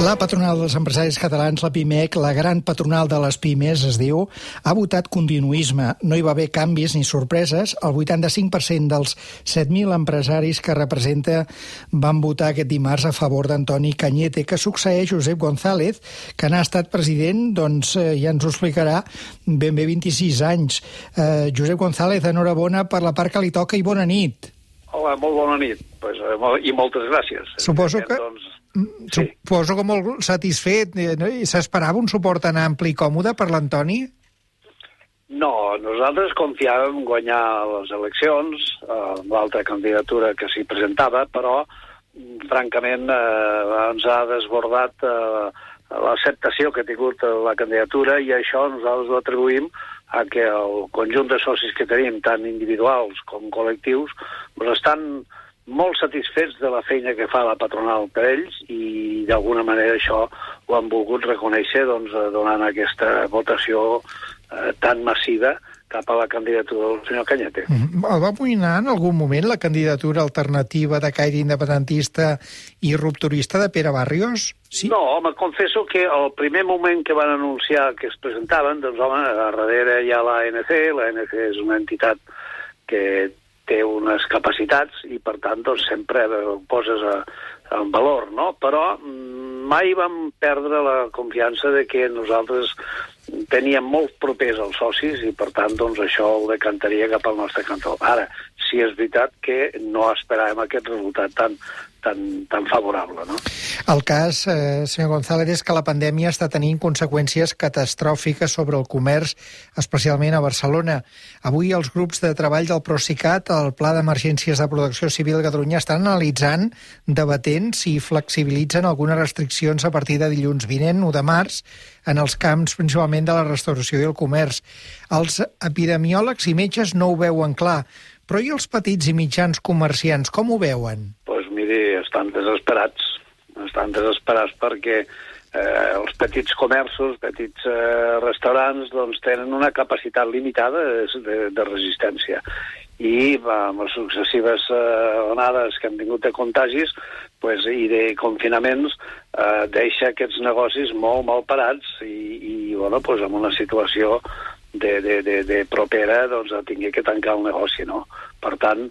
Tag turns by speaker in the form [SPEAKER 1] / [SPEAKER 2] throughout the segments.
[SPEAKER 1] La patronal dels empresaris catalans, la PIMEC, la gran patronal de les pimes, es diu, ha votat continuisme. No hi va haver canvis ni sorpreses. El 85% dels 7.000 empresaris que representa van votar aquest dimarts a favor d'Antoni Cañete, que succeeix Josep González, que n'ha estat president, doncs ja ens ho explicarà, ben bé 26 anys. Josep González, enhorabona per la part que li toca i bona nit.
[SPEAKER 2] Hola, molt bona nit, i moltes gràcies.
[SPEAKER 1] Suposo que molt satisfet. S'esperava un suport tan ampli i còmode per l'Antoni?
[SPEAKER 2] No, nosaltres confiàvem en guanyar les eleccions, l'altra candidatura que s'hi presentava, però, francament, ens ha desbordat l'acceptació que ha tingut la candidatura, i això nosaltres ho atribuïm a que el conjunt de socis que tenim, tant individuals com col·lectius, estan molt satisfets de la feina que fa la patronal per ells, i d'alguna manera això ho han volgut reconèixer donant aquesta votació tan massiva cap a la candidatura del senyor Cañete.
[SPEAKER 1] El va amoïnar en algun moment la candidatura alternativa de caire independentista i rupturista de Pere Barrios? Sí?
[SPEAKER 2] No, home, confesso que el primer moment que van anunciar que es presentaven, doncs, home, a darrere hi ha l'ANC. L'ANC és una entitat que té unes capacitats i, per tant, doncs, sempre ho poses en valor, no? Però mai vam perdre la confiança de que nosaltres teníem molt propers als socis i, per tant, doncs, això ho decantaria cap al nostre cantó. Ara, sí és veritat que no esperàvem aquest resultat tan favorable, no?
[SPEAKER 1] El cas, senyor González, és que la pandèmia està tenint conseqüències catastròfiques sobre el comerç, especialment a Barcelona. Avui els grups de treball del Procicat, el Pla d'Emergències de Protecció Civil de Catalunya, estan analitzant, debatent si flexibilitzen algunes restriccions a partir de dilluns vinent, 1 de març, en els camps principalment de la restauració i el comerç. Els epidemiòlegs i metges no ho veuen clar, però i els petits i mitjans comerciants, com ho veuen?
[SPEAKER 2] Doncs miri, estan desesperats perquè els petits comerços, petits restaurants, doncs tenen una capacitat limitada de resistència. I amb les successives onades que han tingut de contagis i de confinaments deixa aquests negocis molt mal parats i amb una situació de propera doncs tingui que tancar el negoci, no? Per tant,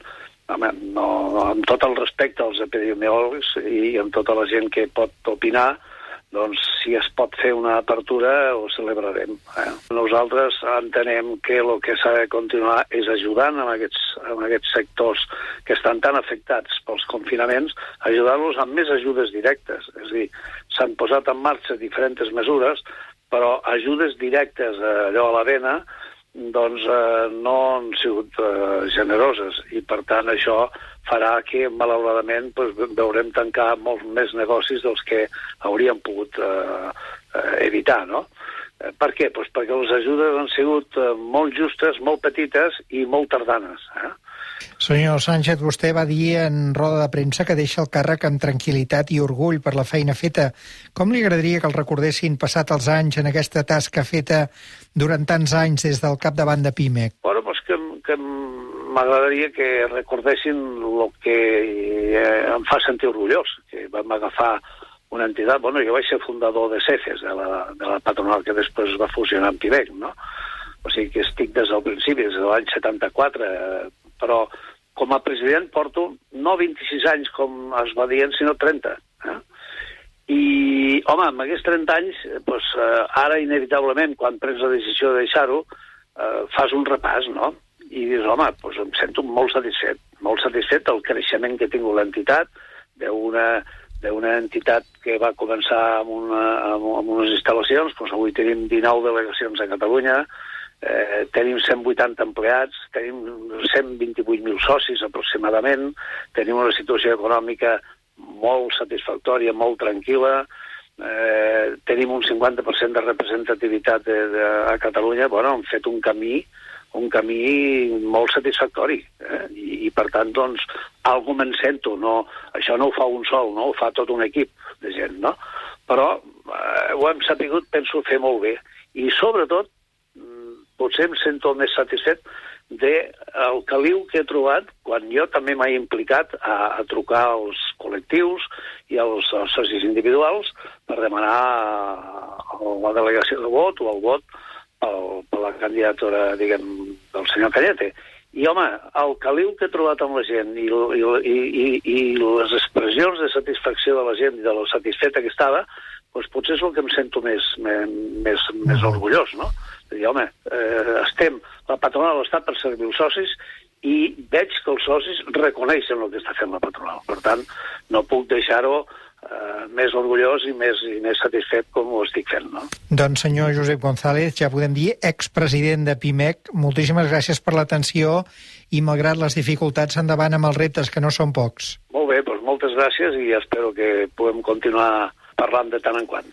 [SPEAKER 2] amb tot el respecte als epidemiòlegs i amb tota la gent que pot opinar, doncs si es pot fer una apertura ho celebrarem. Nosaltres entenem que el que s'ha de continuar és ajudant en aquests sectors que estan tan afectats pels confinaments, ajudar-los amb més ajudes directes. És a dir, s'han posat en marxa diferents mesures, però ajudes directes allò a la vena doncs no han sigut generoses, i per tant això farà que malauradament veurem tancar molts més negocis dels que hauríem pogut evitar, no? Per què? Doncs perquè les ajudes han sigut molt justes, molt petites i molt tardanes.
[SPEAKER 1] Senyor Sánchez, vostè va dir en roda de premsa que deixa el càrrec amb tranquil·litat i orgull per la feina feta. Com li agradaria que el recordessin passat els anys en aquesta tasca feta durant tants anys des del capdavant de PIMEC?
[SPEAKER 2] Bueno, doncs que m'agradaria que recordessin el que em fa sentir orgullós, que vam agafar una entitat. Bueno, jo vaig ser fundador de CEFES, de la patronal que després va fusionar amb PIMEC, no? O sigui que estic des del principi, des de l'any 74, però com a president porto no 26 anys, com es va dient, sinó 30. I, home, amb aquests 30 anys, doncs, ara, inevitablement, quan prens la decisió de deixar-ho, fas un repàs, no? I dius, home, doncs em sento molt satisfet del creixement que ha tingut l'entitat, d'una entitat que va començar amb unes instal·lacions, doncs avui tenim 19 delegacions a Catalunya, tenim 180 empleats, tenim 128.000 socis aproximadament, tenim una situació econòmica molt satisfactòria, molt tranquil·la, tenim un 50% de representativitat a Catalunya. Bueno, hem fet un camí molt satisfactori, i per tant, doncs, algú me'n sento, no, això no ho fa un sol, no, ho fa tot un equip de gent, no? Però ho hem sabut, penso, fer molt bé, i sobretot potser em sento més satisfet del caliu que he trobat quan jo també m'he implicat a trucar als col·lectius i als socis individuals per demanar la delegació de vot o el vot per la candidatura, diguem, del senyor Cañete. I, home, el caliu que he trobat amb la gent i les expressions de satisfacció de la gent i de lo satisfeta que estava, doncs potser és el que em sento més orgullós, no? És a dir, home, la patronal està per servir els socis i veig que els socis reconeixen el que està fent la patronal. Per tant, no puc deixar-ho més orgullós i més satisfet com ho estic fent, no?
[SPEAKER 1] Doncs, senyor Josep González, ja podem dir expresident de PIMEC, moltíssimes gràcies per l'atenció i, malgrat les dificultats, endavant amb els reptes, que no són pocs.
[SPEAKER 2] Molt bé, doncs moltes gràcies i espero que puguem continuar parlant de tant en quant.